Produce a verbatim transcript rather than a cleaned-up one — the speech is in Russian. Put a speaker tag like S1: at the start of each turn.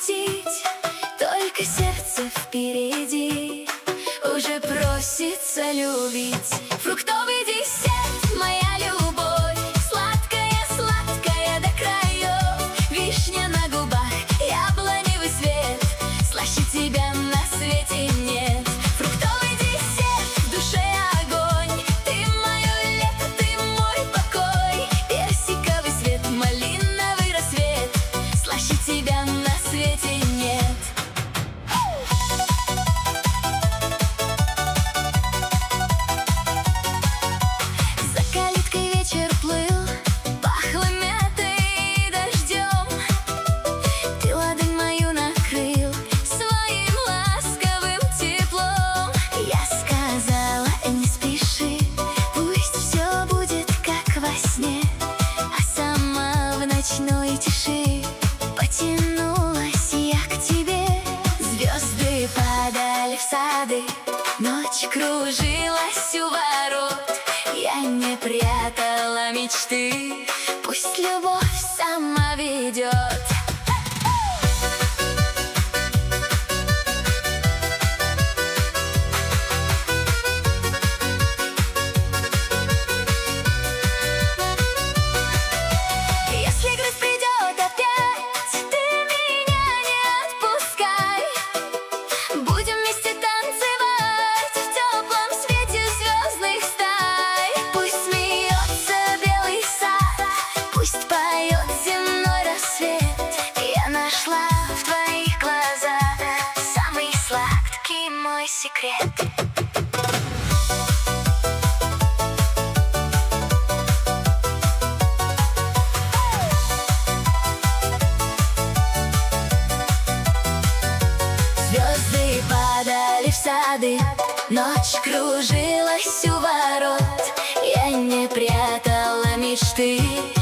S1: грустить, только сердце впереди уже просится любить. Фруктовый десерт, моя любовь, сладкая, сладкая до краев. Вишня на губах, яблоневый свет, слаще тебя на свете нет. Фруктовый десерт, в душе огонь, ты мое лето, ты мой покой. Персиковый свет, малиновый рассвет, слаще тебя на свете нет. Ночной тиши потянулась я к тебе. Звезды падали в сады, ночь кружилась у ворот. Я не прятала мечты, пусть любовь сама ведет. Мой секрет. Звезды падали в сады, ночь кружилась у ворот. Я не прятала мечты,